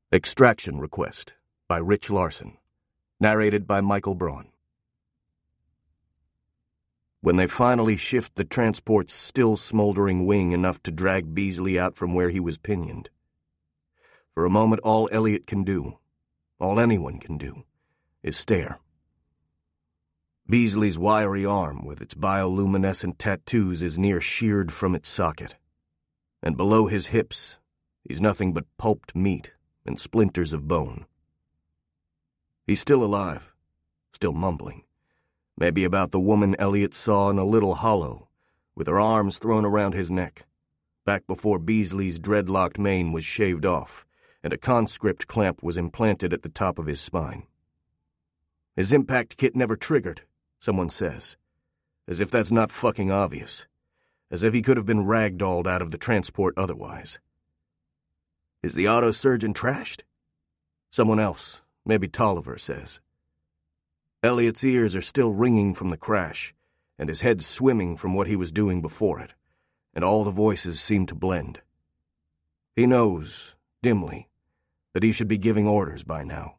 Extraction Request by Rich Larson. Narrated by Michael Braun. When they finally shift the transport's still smoldering wing enough to drag Beasley out from where he was pinioned, for a moment all Elliot can do, all anyone can do, is stare. Beasley's wiry arm with its bioluminescent tattoos is near sheared from its socket, and below his hips he's nothing but pulped meat and splinters of bone. He's still alive, still mumbling, maybe about the woman Elliot saw in a little hollow, with her arms thrown around his neck, back before Beasley's dreadlocked mane was shaved off and a conscript clamp was implanted at the top of his spine. His impact kit never triggered, someone says, as if that's not fucking obvious, as if he could have been ragdolled out of the transport otherwise. Is the auto surgeon trashed? Someone else, maybe Tolliver, says. Elliot's ears are still ringing from the crash, and his head swimming from what he was doing before it, and all the voices seem to blend. He knows, dimly, that he should be giving orders by now.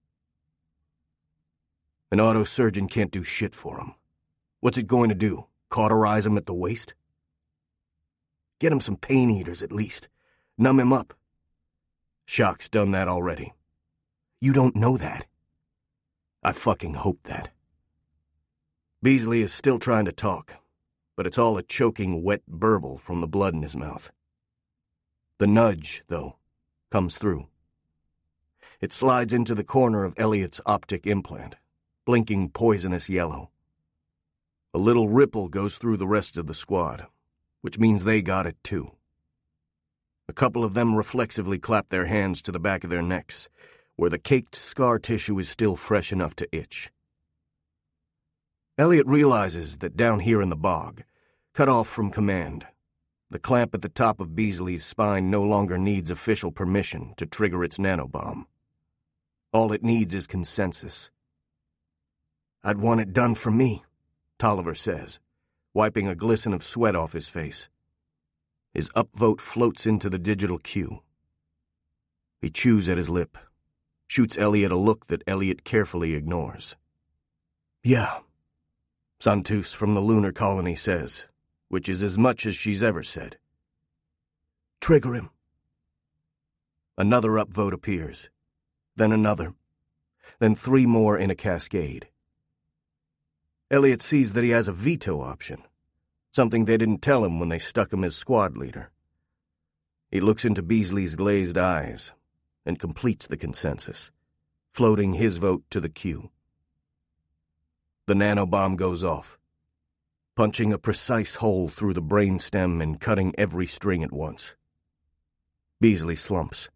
An auto surgeon can't do shit for him. What's it going to do? Cauterize him at the waist? Get him some pain eaters at least. Numb him up. Shock's done that already. You don't know that. I fucking hope that. Beasley is still trying to talk, but it's all a choking, wet burble from the blood in his mouth. The nudge, though, comes through. It slides into the corner of Elliot's optic implant, blinking poisonous yellow. A little ripple goes through the rest of the squad, which means they got it too. A couple of them reflexively clap their hands to the back of their necks, where the caked scar tissue is still fresh enough to itch. Elliot realizes that down here in the bog, cut off from command, the clamp at the top of Beasley's spine no longer needs official permission to trigger its nanobomb. All it needs is consensus. I'd want it done for me, Tolliver says, wiping a glisten of sweat off his face. His upvote floats into the digital queue. He chews at his lip, shoots Elliot a look that Elliot carefully ignores. Yeah, Santus from the lunar colony says, which is as much as she's ever said. Trigger him. Another upvote appears, then another, then three more in a cascade. Elliot sees that he has a veto option, something they didn't tell him when they stuck him as squad leader. He looks into Beasley's glazed eyes and completes the consensus, floating his vote to the queue. The nanobomb goes off, punching a precise hole through the brainstem and cutting every string at once. Beasley slumps.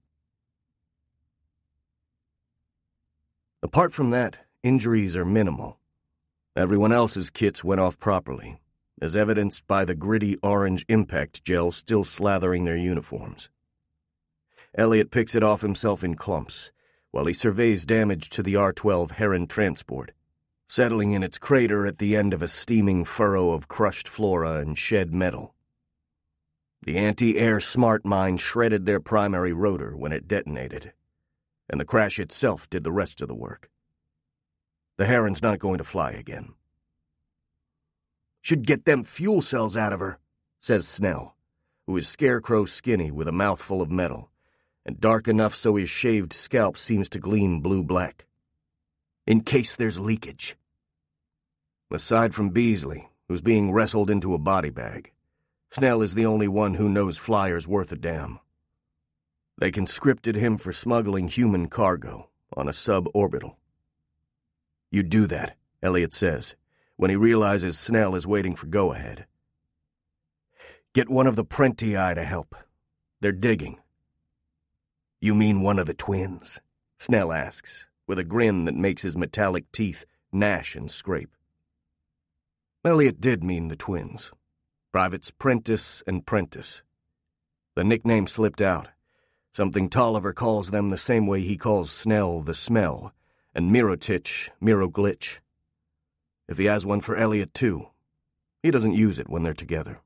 Apart from that, injuries are minimal. Everyone else's kits went off properly, as evidenced by the gritty orange impact gel still slathering their uniforms. Elliot picks it off himself in clumps, while he surveys damage to the R-12 Heron transport, settling in its crater at the end of a steaming furrow of crushed flora and shed metal. The anti-air smart mine shredded their primary rotor when it detonated, and the crash itself did the rest of the work. The Heron's not going to fly again. Should get them fuel cells out of her, says Snell, who is scarecrow skinny with a mouthful of metal, and dark enough so his shaved scalp seems to gleam blue-black. In case there's leakage. Aside from Beasley, who's being wrestled into a body bag, Snell is the only one who knows Flyer's worth a damn. They conscripted him for smuggling human cargo on a suborbital. You do that, Elliot says, when he realizes Snell is waiting for go-ahead. Get one of the Prentii to help. They're digging. You mean one of the twins? Snell asks, with a grin that makes his metallic teeth gnash and scrape. Elliot did mean the twins. Privates Prentice and Prentice. The nickname slipped out, something Tolliver calls them the same way he calls Snell the Smell, and Mirotich Miroglitch. If he has one for Elliot, too, he doesn't use it when they're together.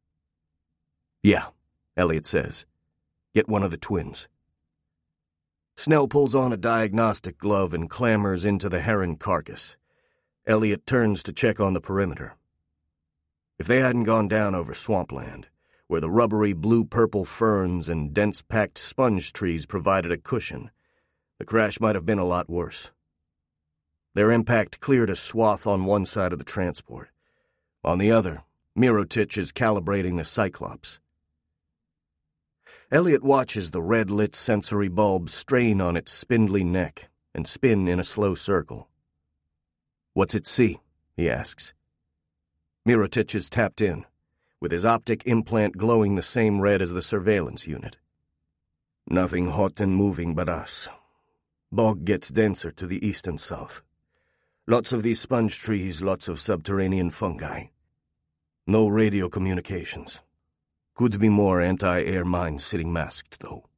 Yeah, Elliot says. Get one of the twins. Snell pulls on a diagnostic glove and clambers into the heron carcass. Elliot turns to check on the perimeter. If they hadn't gone down over swampland, where the rubbery blue-purple ferns and dense-packed sponge trees provided a cushion, the crash might have been a lot worse. Their impact cleared a swath on one side of the transport. On the other, Mirotic is calibrating the Cyclops. Elliot watches the red-lit sensory bulb strain on its spindly neck and spin in a slow circle. "What's it see?" he asks. Mirotic is tapped in, with his optic implant glowing the same red as the surveillance unit. "Nothing hot and moving but us. Bog gets denser to the east and south. Lots of these sponge trees, lots of subterranean fungi. No radio communications. Could be more anti-air mines sitting masked, though."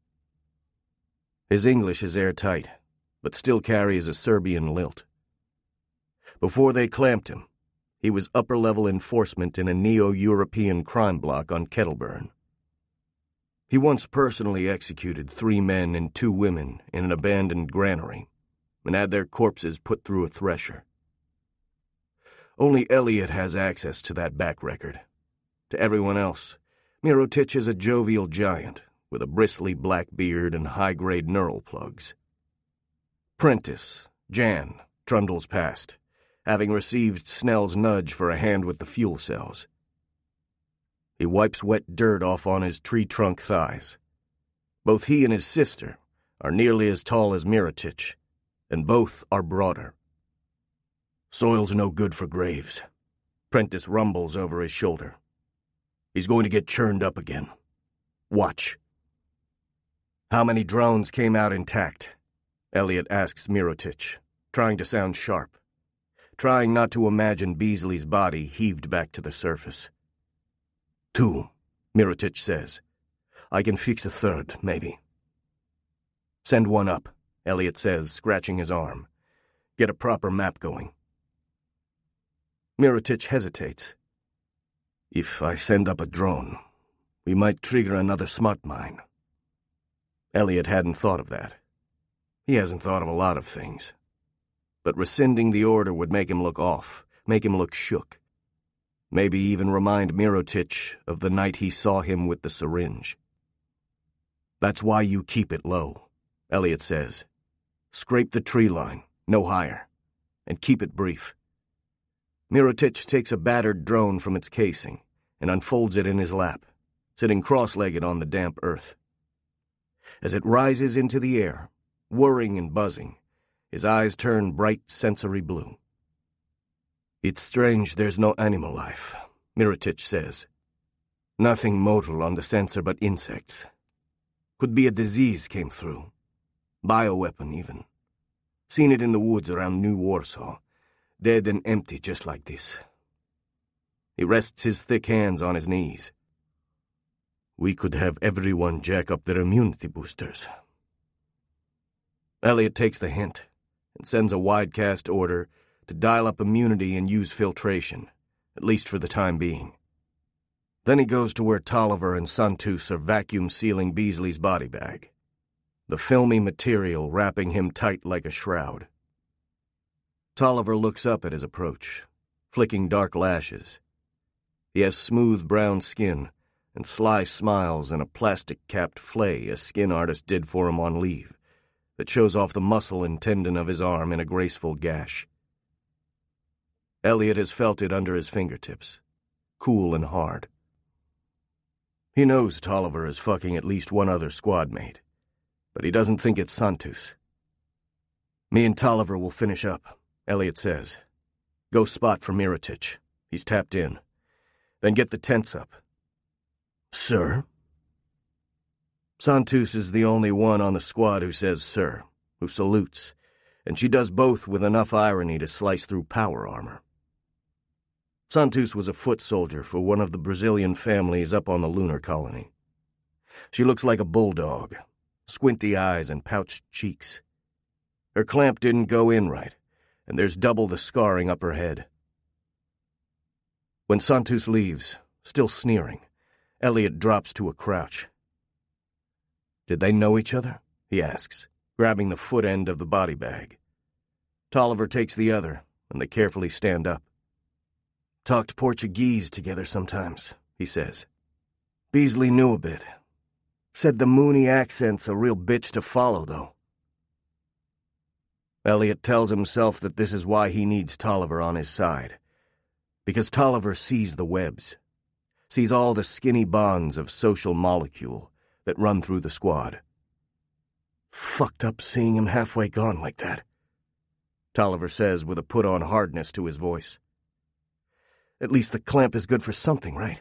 His English is airtight, but still carries a Serbian lilt. Before they clamped him, he was upper-level enforcement in a neo-European crime block on Kettleburn. He once personally executed 3 men and 2 women in an abandoned granary and had their corpses put through a thresher. Only Elliot has access to that back record. To everyone else, Mirotic is a jovial giant with a bristly black beard and high-grade neural plugs. Prentice, Jan, trundles past, having received Snell's nudge for a hand with the fuel cells. He wipes wet dirt off on his tree-trunk thighs. Both he and his sister are nearly as tall as Mirotic, and both are broader. "Soil's no good for graves," Prentice rumbles over his shoulder. "He's going to get churned up again. Watch." "How many drones came out intact?" Elliot asks Mirotic, trying to sound sharp, trying not to imagine Beasley's body heaved back to the surface. "2, Mirotic says. "I can fix a 3rd, maybe." "Send one up," Elliot says, scratching his arm. "Get a proper map going." Mirotic hesitates. "If I send up a drone, we might trigger another smart mine." Elliot hadn't thought of that. He hasn't thought of a lot of things. But rescinding the order would make him look off, make him look shook. Maybe even remind Mirotic of the night he saw him with the syringe. "That's why you keep it low," Elliot says. "Scrape the tree line, no higher, and keep it brief." Mirotic takes a battered drone from its casing and unfolds it in his lap, sitting cross-legged on the damp earth. As it rises into the air, whirring and buzzing, his eyes turn bright sensory blue. "It's strange there's no animal life," Mirotic says. "Nothing mortal on the sensor but insects. Could be a disease came through. Bioweapon, even. Seen it in the woods around New Warsaw. Dead and empty just like this." He rests his thick hands on his knees. "We could have everyone jack up their immunity boosters." Elliot takes the hint and sends a widecast order to dial up immunity and use filtration, at least for the time being. Then he goes to where Tolliver and Santus are vacuum-sealing Beasley's body bag, the filmy material wrapping him tight like a shroud. Tolliver looks up at his approach, flicking dark lashes. He has smooth brown skin and sly smiles and a plastic-capped flay a skin artist did for him on leave that shows off the muscle and tendon of his arm in a graceful gash. Elliot has felt it under his fingertips, cool and hard. He knows Tolliver is fucking at least one other squad mate, but he doesn't think it's Santus. "Me and Tolliver will finish up," Elliot says. "Go spot for Mirotic. He's tapped in. Then get the tents up." "Sir?" Santus is the only one on the squad who says sir, who salutes, and she does both with enough irony to slice through power armor. Santus was a foot soldier for one of the Brazilian families up on the lunar colony. She looks like a bulldog, squinty eyes and pouched cheeks. Her clamp didn't go in right, and there's double the scarring up her head. When Santus leaves, still sneering, Elliot drops to a crouch. "Did they know each other?" he asks. grabbing the foot end of the body bag. Tolliver takes the other, and they carefully stand up. "Talked Portuguese together sometimes," he says. "Beasley knew a bit. Said the Mooney accent's a real bitch to follow, though." Elliot tells himself that this is why he needs Tolliver on his side. Because Tolliver sees the webs, sees all the skinny bonds of social molecule that run through the squad. "Fucked up seeing him halfway gone like that," Tolliver says with a put-on hardness to his voice. "At least the clamp is good for something, right?"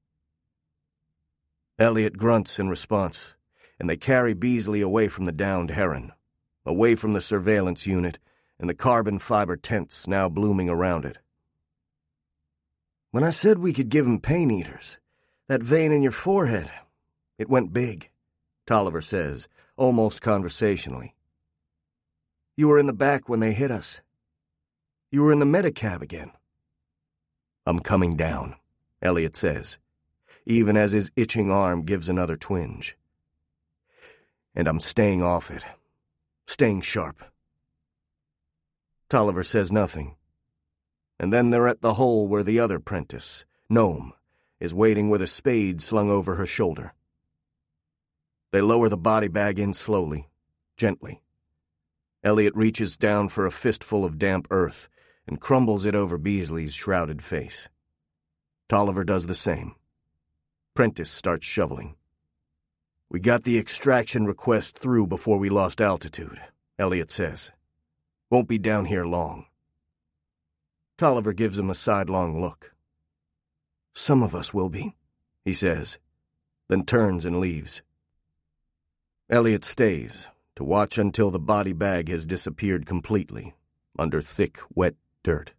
Elliot grunts in response, and they carry Beasley away from the downed heron, away from the surveillance unit and the carbon fiber tents now blooming around it. "When I said we could give him pain eaters, that vein in your forehead, it went big," Tolliver says, almost conversationally. "You were in the back when they hit us. You were in the Medicab again." "I'm coming down," Elliot says, even as his itching arm gives another twinge. "And I'm staying off it. Staying sharp." Tolliver says nothing. And then they're at the hole where the other Prentice, Gnome, is waiting with a spade slung over her shoulder. They lower the body bag in slowly, gently. Elliot reaches down for a fistful of damp earth and crumbles it over Beasley's shrouded face. Tolliver does the same. Prentice starts shoveling. "We got the extraction request through before we lost altitude," Elliot says. "Won't be down here long." Tolliver gives him a sidelong look. "Some of us will be," he says, then turns and leaves. Elliot stays to watch until the body bag has disappeared completely under thick, wet dirt.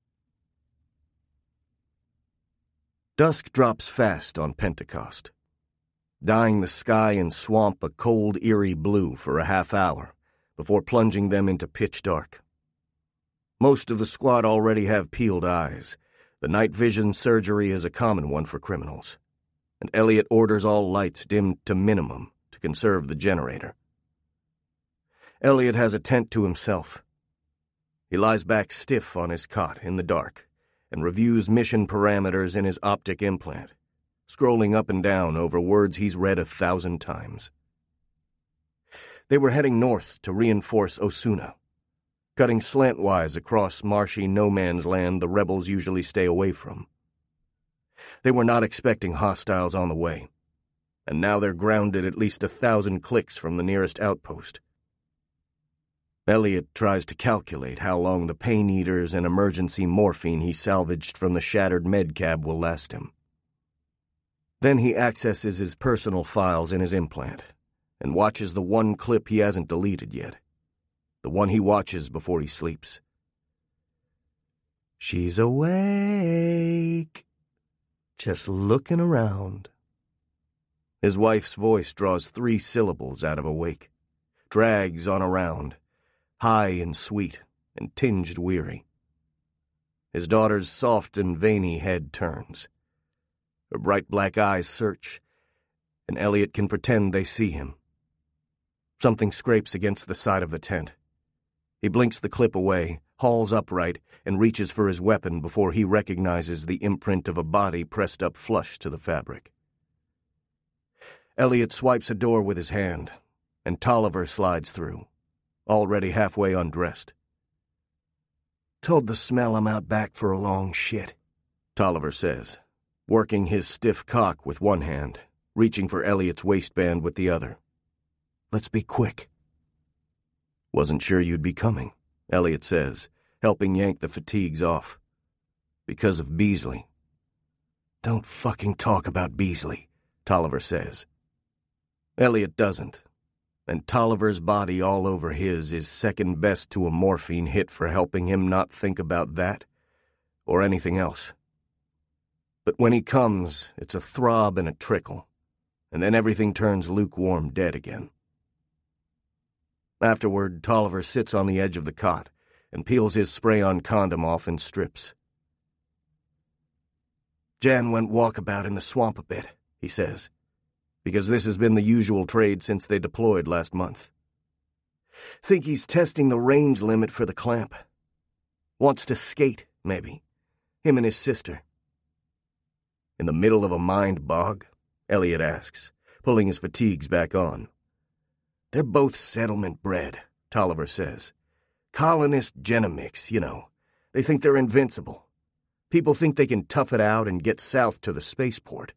Dusk drops fast on Pentecost, dyeing the sky and swamp a cold, eerie blue for a half hour before plunging them into pitch dark. Most of the squad already have peeled eyes. The night vision surgery is a common one for criminals, and Elliot orders all lights dimmed to minimum to conserve the generator. Elliot has a tent to himself. He lies back stiff on his cot in the dark and reviews mission parameters in his optic implant, scrolling up and down over words he's read 1,000 times. They were heading north to reinforce Osuna, cutting slantwise across marshy no-man's land the rebels usually stay away from. They were not expecting hostiles on the way, and now they're grounded at least 1,000 clicks from the nearest outpost. Elliot tries to calculate how long the pain eaters and emergency morphine he salvaged from the shattered medcab will last him. Then he accesses his personal files in his implant and watches the one clip he hasn't deleted yet, the one he watches before he sleeps. "She's awake, just looking around." His wife's voice draws 3 syllables out of awake, drags on around, high and sweet and tinged weary. His daughter's soft and veiny head turns. Her bright black eyes search, and Elliot can pretend they see him. Something scrapes against the side of the tent. He blinks the clip away, hauls upright, and reaches for his weapon before he recognizes the imprint of a body pressed up flush to the fabric. Elliot swipes a door with his hand, and Tolliver slides through, already halfway undressed. "Told the smell I'm out back for a long shit," Tolliver says, working his stiff cock with one hand, reaching for Elliot's waistband with the other. "Let's be quick." "Wasn't sure you'd be coming," Elliot says, helping yank the fatigues off. "Because of Beasley." "Don't fucking talk about Beasley," Tolliver says. Elliot doesn't, and Tolliver's body all over his is second best to a morphine hit for helping him not think about that or anything else. But when he comes, it's a throb and a trickle, and then everything turns lukewarm dead again. Afterward, Tolliver sits on the edge of the cot and peels his spray-on condom off in strips. "Jan went walkabout in the swamp a bit," he says, "because this has been the usual trade since they deployed last month. Think he's testing the range limit for the clamp. Wants to skate, maybe. Him and his sister. In the middle of a mined bog? Elliot asks, pulling his fatigues back on. They're both settlement bred, Tolliver says. Colonist genomics, you know. They think they're invincible. People think they can tough it out and get south to the spaceport.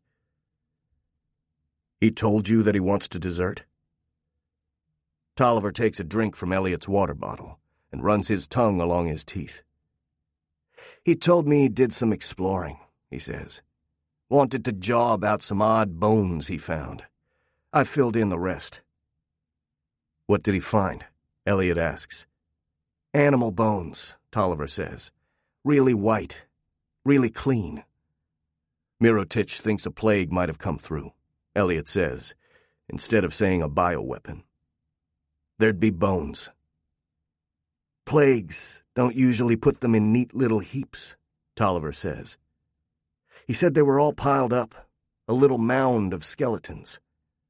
He told you that he wants to desert? Tolliver takes a drink from Elliot's water bottle and runs his tongue along his teeth. He told me he did some exploring, he says. Wanted to jaw about some odd bones he found. I filled in the rest. What did he find? Elliot asks. Animal bones, Tolliver says. Really white. Really clean. Mirotic thinks a plague might have come through, Elliot says, instead of saying a bioweapon. There'd be bones. Plagues don't usually put them in neat little heaps, Tolliver says. He said they were all piled up, a little mound of skeletons.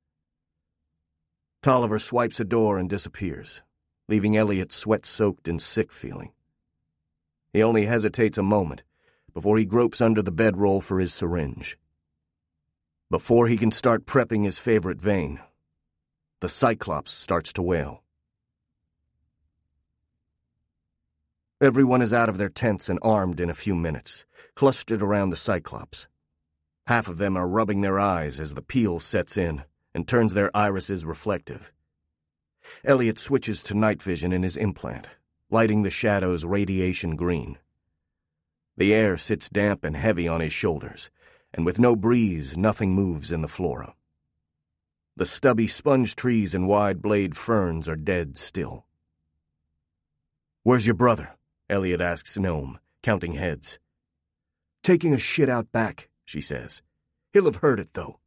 Tolliver swipes a door and disappears, leaving Elliot sweat-soaked and sick feeling. He only hesitates a moment before he gropes under the bedroll for his syringe. Before he can start prepping his favorite vein, the Cyclops starts to wail. Everyone is out of their tents and armed in a few minutes, clustered around the Cyclops. Half of them are rubbing their eyes as the peel sets in and turns their irises reflective. Elliot switches to night vision in his implant, lighting the shadows radiation green. The air sits damp and heavy on his shoulders, and with no breeze, nothing moves in the flora. The stubby sponge trees and wide-blade ferns are dead still. Where's your brother? Elliot asks Gnome, counting heads. Taking a shit out back, she says. He'll have heard it, though.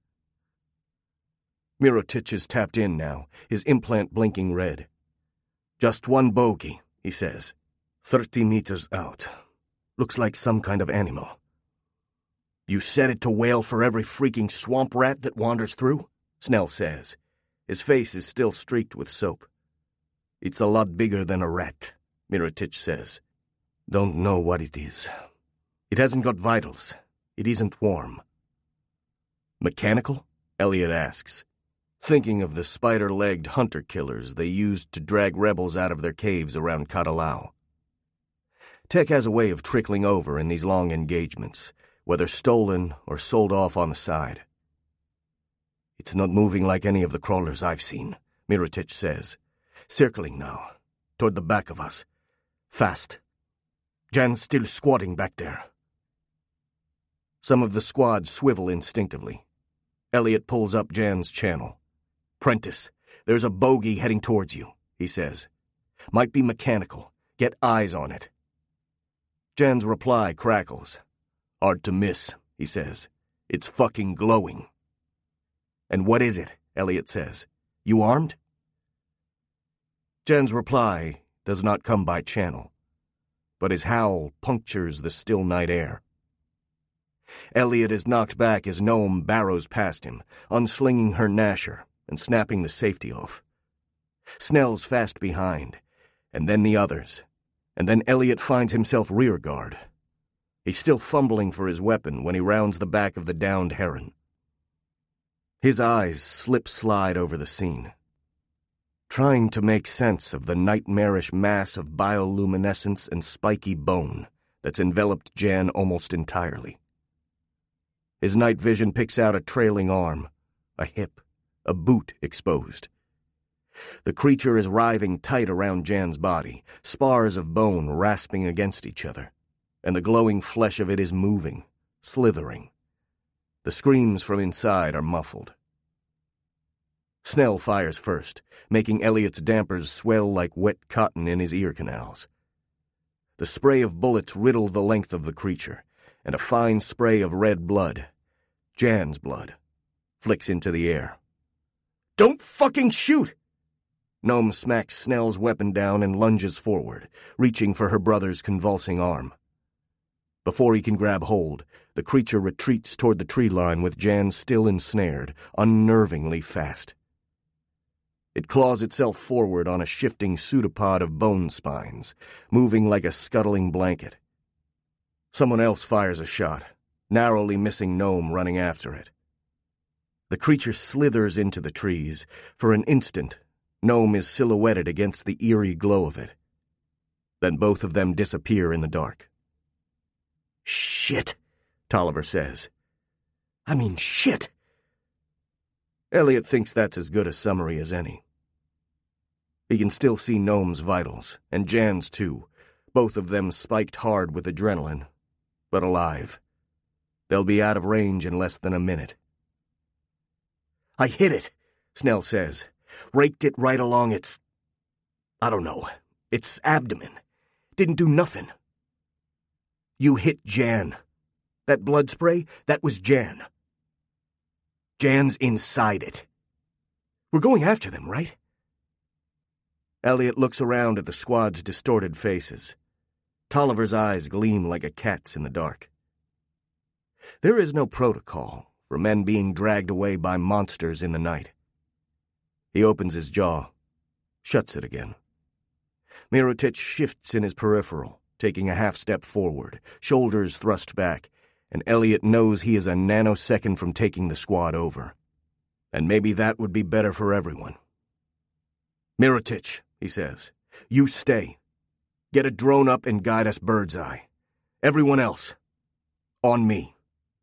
Mirotic is tapped in now, his implant blinking red. Just one bogey, he says. 30 meters out. Looks like some kind of animal. You set it to wail for every freaking swamp rat that wanders through? Snell says. His face is still streaked with soap. It's a lot bigger than a rat, Mirotic says. Don't know what it is. It hasn't got vitals. It isn't warm. Mechanical? Elliot asks, thinking of the spider-legged hunter-killers they used to drag rebels out of their caves around Katalau. Tech has a way of trickling over in these long engagements, whether stolen or sold off on the side. It's not moving like any of the crawlers I've seen, Mirotic says, circling now, toward the back of us. Fast. Jan's still squatting back there. Some of the squad swivel instinctively. Elliot pulls up Jan's channel. Prentice, there's a bogey heading towards you, he says. Might be mechanical. Get eyes on it. Jan's reply crackles. Hard to miss, he says. It's fucking glowing. And what is it? Elliot says. You armed? Jan's reply does not come by channel, but his howl punctures the still night air. Elliot is knocked back as Gnome barrows past him, unslinging her Gnasher and snapping the safety off. Snell's fast behind, and then the others, and then Elliot finds himself rear guard. He's still fumbling for his weapon when he rounds the back of the downed heron. His eyes slip-slide over the scene, trying to make sense of the nightmarish mass of bioluminescence and spiky bone that's enveloped Jan almost entirely. His night vision picks out a trailing arm, a hip, a boot exposed. The creature is writhing tight around Jan's body, spars of bone rasping against each other, and the glowing flesh of it is moving, slithering. The screams from inside are muffled. Snell fires first, making Elliot's dampers swell like wet cotton in his ear canals. The spray of bullets riddle the length of the creature, and a fine spray of red blood, Jan's blood, flicks into the air. Don't fucking shoot! Gnome smacks Snell's weapon down and lunges forward, reaching for her brother's convulsing arm. Before he can grab hold, the creature retreats toward the tree line with Jan still ensnared, unnervingly fast. It claws itself forward on a shifting pseudopod of bone spines, moving like a scuttling blanket. Someone else fires a shot, narrowly missing Gnome running after it. The creature slithers into the trees. For an instant, Gnome is silhouetted against the eerie glow of it. Then both of them disappear in the dark. "Shit," Tolliver says. "I mean, shit." Elliot thinks that's as good a summary as any. He can still see Gnome's vitals, and Jan's too, both of them spiked hard with adrenaline, but alive. They'll be out of range in less than a minute. "I hit it," Snell says. "Raked it right along its abdomen. Didn't do nothing." "You hit Jan. That blood spray, that was Jan. Jan's inside it. We're going after them, right?" Elliot looks around at the squad's distorted faces. Tolliver's eyes gleam like a cat's in the dark. There is no protocol for men being dragged away by monsters in the night. He opens his jaw, shuts it again. Mirotic shifts in his peripheral, taking a half-step forward, shoulders thrust back, and Elliot knows he is a nanosecond from taking the squad over. And maybe that would be better for everyone. "Mirotic," he says, "you stay. Get a drone up and guide us bird's eye. Everyone else, on me."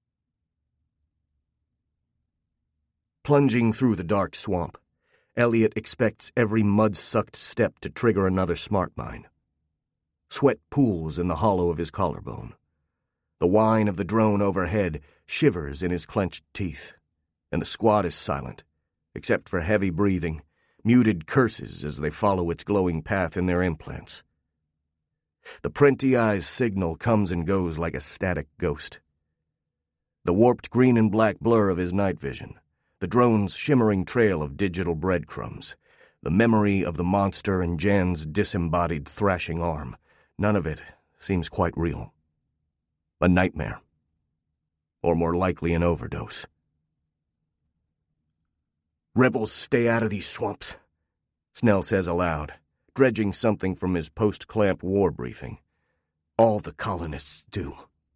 Plunging through the dark swamp, Elliot expects every mud-sucked step to trigger another smart mine. Sweat pools in the hollow of his collarbone. The whine of the drone overhead shivers in his clenched teeth, and the squad is silent, except for heavy breathing, muted curses as they follow its glowing path in their implants. The Prenti-Eye's signal comes and goes like a static ghost. The warped green and black blur of his night vision, the drone's shimmering trail of digital breadcrumbs, the memory of the monster and Jan's disembodied thrashing arm, none of it seems quite real. A nightmare. Or more likely an overdose. "Rebels stay out of these swamps," Snell says aloud, dredging something from his post-clamp war briefing. "All the colonists do."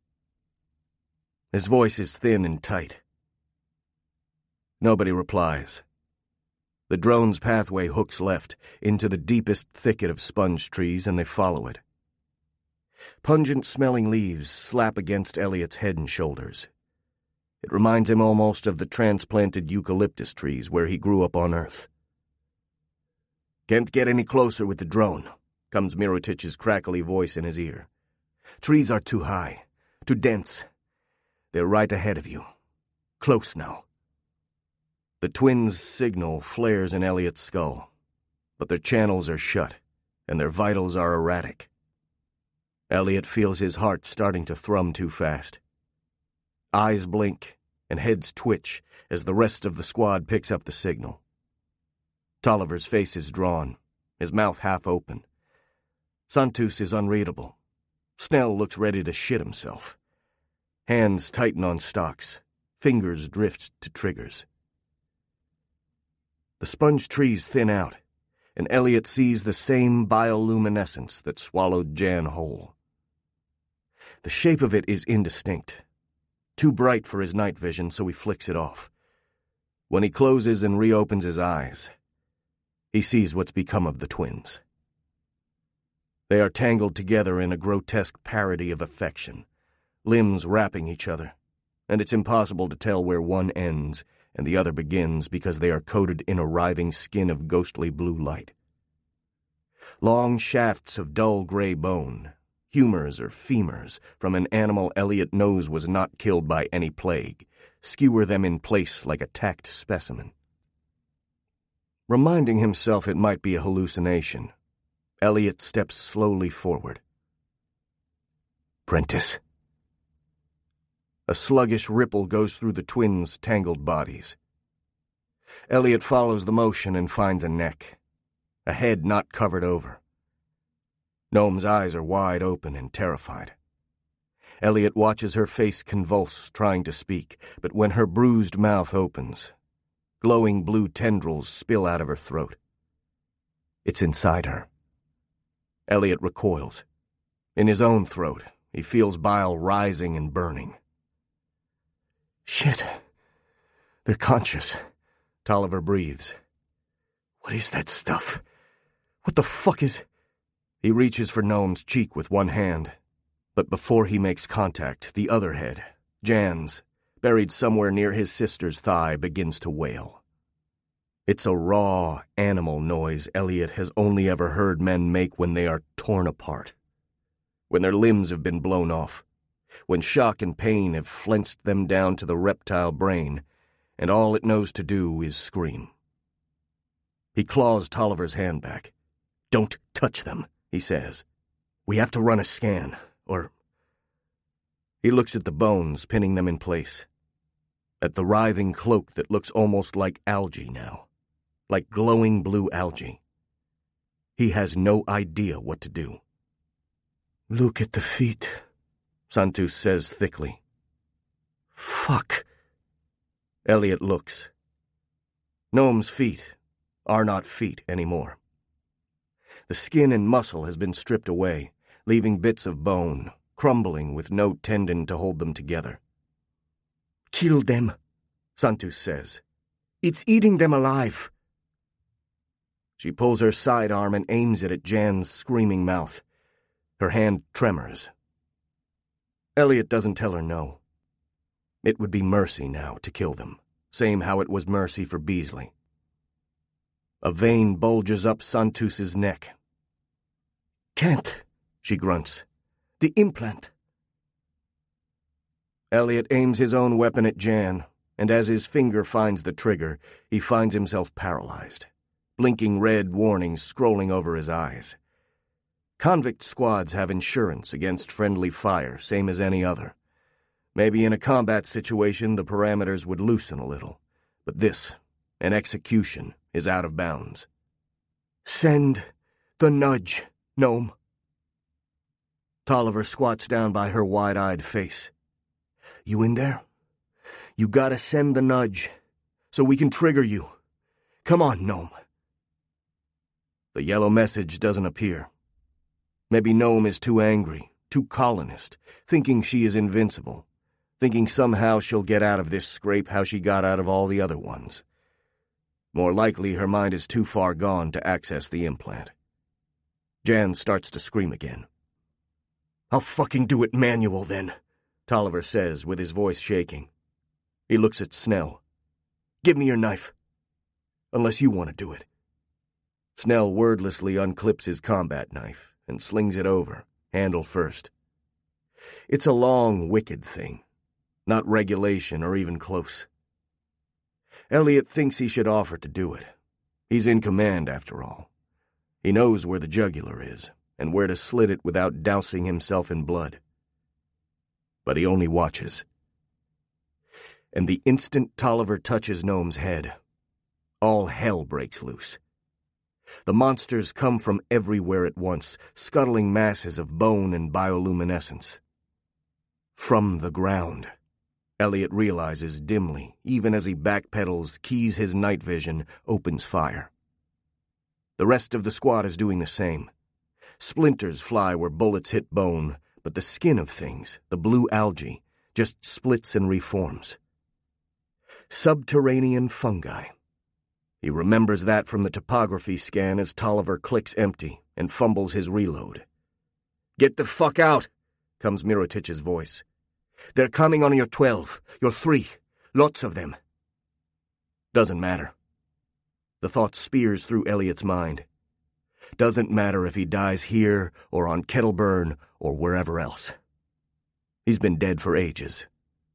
His voice is thin and tight. Nobody replies. The drone's pathway hooks left into the deepest thicket of sponge trees, and they follow it. Pungent-smelling leaves slap against Elliot's head and shoulders. It reminds him almost of the transplanted eucalyptus trees where he grew up on Earth. "Can't get any closer with the drone," comes Mirotic's crackly voice in his ear. "Trees are too high, too dense. They're right ahead of you. Close now." The twins' signal flares in Elliot's skull, but their channels are shut, and their vitals are erratic. Elliot feels his heart starting to thrum too fast. Eyes blink, and heads twitch as the rest of the squad picks up the signal. Tolliver's face is drawn, his mouth half open. Santus is unreadable. Snell looks ready to shit himself. Hands tighten on stocks, fingers drift to triggers. The sponge trees thin out, and Elliot sees the same bioluminescence that swallowed Jan whole. The shape of it is indistinct, too bright for his night vision, so he flicks it off. When he closes and reopens his eyes, he sees what's become of the twins. They are tangled together in a grotesque parody of affection, limbs wrapping each other, and it's impossible to tell where one ends and the other begins because they are coated in a writhing skin of ghostly blue light. Long shafts of dull gray bone, humors or femurs from an animal Elliot knows was not killed by any plague, skewer them in place like a tacked specimen. Reminding himself it might be a hallucination, Elliot steps slowly forward. "Prentice." A sluggish ripple goes through the twins' tangled bodies. Elliot follows the motion and finds a neck, a head not covered over. Gnome's eyes are wide open and terrified. Elliot watches her face convulse, trying to speak, but when her bruised mouth opens, glowing blue tendrils spill out of her throat. It's inside her. Elliot recoils. In his own throat, he feels bile rising and burning. Shit. They're conscious. Tolliver breathes. What is that stuff? What the fuck is... He reaches for Noam's cheek with one hand, but before he makes contact, the other head, Jan's, buried somewhere near his sister's thigh, begins to wail. It's a raw, animal noise Elliot has only ever heard men make when they are torn apart, when their limbs have been blown off, when shock and pain have flensed them down to the reptile brain, and all it knows to do is scream. He claws Tolliver's hand back. "Don't touch them," he says. "We have to run a scan, or..." He looks at the bones, pinning them in place. At the writhing cloak that looks almost like algae now. Like glowing blue algae. He has no idea what to do. "Look at the feet," Santos says thickly. "Fuck." Elliot looks. Noam's feet are not feet anymore. The skin and muscle has been stripped away, leaving bits of bone, crumbling with no tendon to hold them together. "Kill them," Santos says. "It's eating them alive." She pulls her sidearm and aims it at Jan's screaming mouth. Her hand tremors. Elliot doesn't tell her no. It would be mercy now to kill them, same how it was mercy for Beasley. A vein bulges up Santos's neck. "Can't," she grunts. "The implant." Elliot aims his own weapon at Jan, and as his finger finds the trigger, he finds himself paralyzed, blinking red warnings scrolling over his eyes. Convict squads have insurance against friendly fire, same as any other. Maybe in a combat situation the parameters would loosen a little, but this, an execution, is out of bounds. "Send the nudge, Noam." Tolliver squats down by her wide-eyed face. "You in there? You gotta send the nudge, so we can trigger you. Come on, Noam." The yellow message doesn't appear. Maybe Noam is too angry, too colonist, thinking she is invincible, thinking somehow she'll get out of this scrape how she got out of all the other ones. More likely her mind is too far gone to access the implant. Jan starts to scream again. "I'll fucking do it manual then," Tolliver says with his voice shaking. He looks at Snell. "Give me your knife. Unless you want to do it." Snell wordlessly unclips his combat knife and slings it over, handle first. It's a long, wicked thing. Not regulation or even close. Elliot thinks he should offer to do it. He's in command, after all. He knows where the jugular is, and where to slit it without dousing himself in blood. But he only watches. And the instant Tolliver touches Noam's head, all hell breaks loose. The monsters come from everywhere at once, scuttling masses of bone and bioluminescence. From the ground. Elliot realizes dimly, even as he backpedals, keys his night vision, opens fire. The rest of the squad is doing the same. Splinters fly where bullets hit bone, but the skin of things, the blue algae, just splits and reforms. Subterranean fungi. He remembers that from the topography scan as Tolliver clicks empty and fumbles his reload. "Get the fuck out," comes Mirotich's voice. "They're coming on your 12, your 3, lots of them." Doesn't matter. The thought spears through Elliot's mind. Doesn't matter if he dies here or on Kettleburn or wherever else. He's been dead for ages.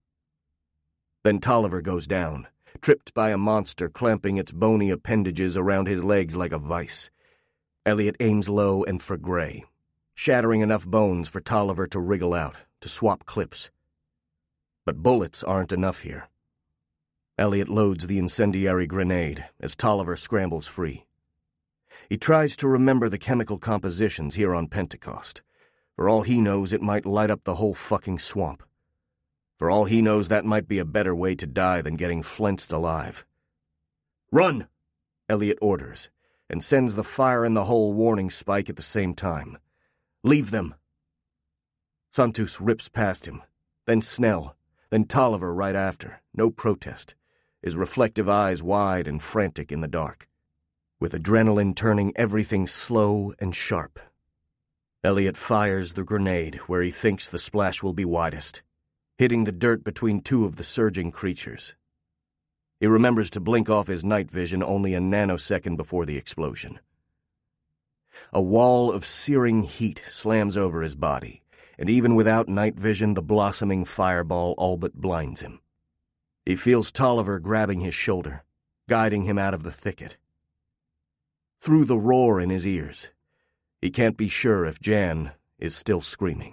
Then Tolliver goes down, tripped by a monster clamping its bony appendages around his legs like a vice. Elliot aims low and for Gray, shattering enough bones for Tolliver to wriggle out, to swap clips. But bullets aren't enough here. Elliot loads the incendiary grenade as Tolliver scrambles free. He tries to remember the chemical compositions here on Pentecost. For all he knows, it might light up the whole fucking swamp. For all he knows, that might be a better way to die than getting flensed alive. "Run!" Elliot orders, and sends the fire-in-the-hole warning spike at the same time. Leave them! Santos rips past him, then Snell, then Tolliver right after, no protest, his reflective eyes wide and frantic in the dark, with adrenaline turning everything slow and sharp. Elliot fires the grenade where he thinks the splash will be widest, hitting the dirt between two of the surging creatures. He remembers to blink off his night vision only a nanosecond before the explosion. A wall of searing heat slams over his body, and even without night vision, the blossoming fireball all but blinds him. He feels Tolliver grabbing his shoulder, guiding him out of the thicket. Through the roar in his ears, he can't be sure if Jan is still screaming.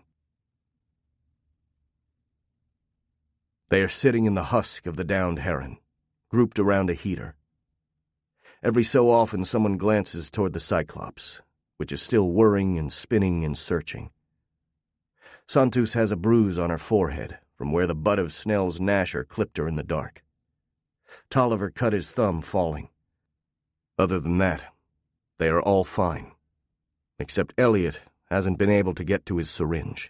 They are sitting in the husk of the downed heron, grouped around a heater. Every so often someone glances toward the Cyclops, which is still whirring and spinning and searching. Santos has a bruise on her forehead from where the butt of Snell's Gnasher clipped her in the dark. Tolliver cut his thumb falling. Other than that, they are all fine, except Elliot hasn't been able to get to his syringe.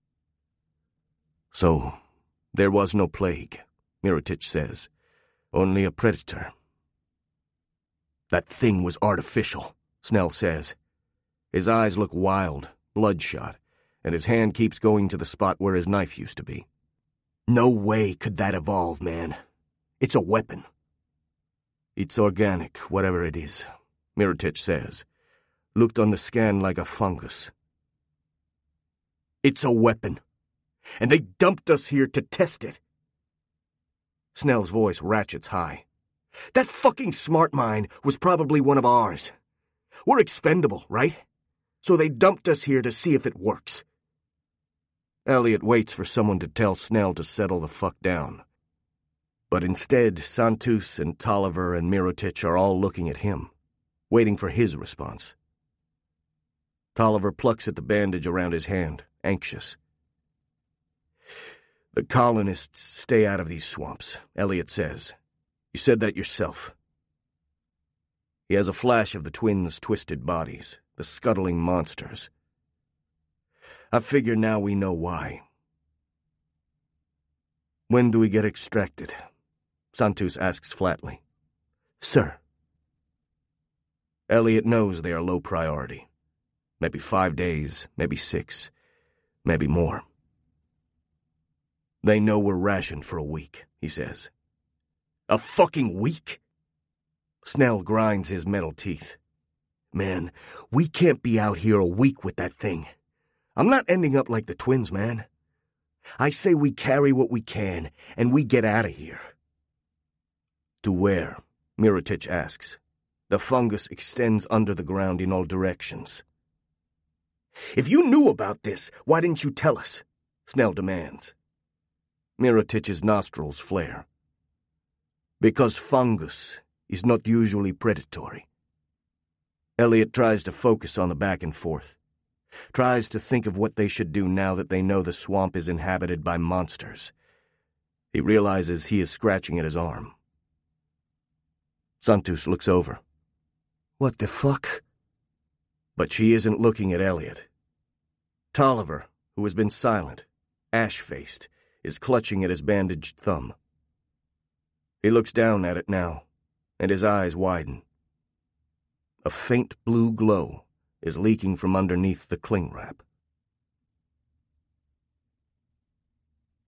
So, there was no plague, Mirotic says. Only a predator. That thing was artificial, Snell says. His eyes look wild, bloodshot, and his hand keeps going to the spot where his knife used to be. No way could that evolve, man. It's a weapon. It's organic, whatever it is, Mirotic says. Looked on the scan like a fungus. It's a weapon. And they dumped us here to test it. Snell's voice ratchets high. That fucking smart mine was probably one of ours. We're expendable, right? So they dumped us here to see if it works. Elliot waits for someone to tell Snell to settle the fuck down. But instead, Santos and Tolliver and Mirotic are all looking at him, waiting for his response. Tolliver plucks at the bandage around his hand, anxious. The colonists stay out of these swamps, Elliot says. You said that yourself. He has a flash of the twins' twisted bodies, the scuttling monsters. I figure now we know why. When do we get extracted? Santos asks flatly. Sir. Elliot knows they are low priority. Maybe 5 days, maybe 6, maybe more. They know we're rationed for a week, he says. A fucking week? Snell grinds his metal teeth. Man, we can't be out here a week with that thing. I'm not ending up like the twins, man. I say we carry what we can, and we get out of here. To where? Mirotic asks. The fungus extends under the ground in all directions. If you knew about this, why didn't you tell us? Snell demands. Mirotic's nostrils flare. Because fungus is not usually predatory. Elliot tries to focus on the back and forth. Tries to think of what they should do now that they know the swamp is inhabited by monsters. He realizes he is scratching at his arm. Santos looks over. What the fuck? But she isn't looking at Elliot. Tolliver, who has been silent, ash-faced, is clutching at his bandaged thumb. He looks down at it now, and his eyes widen. A faint blue glow is leaking from underneath the cling wrap.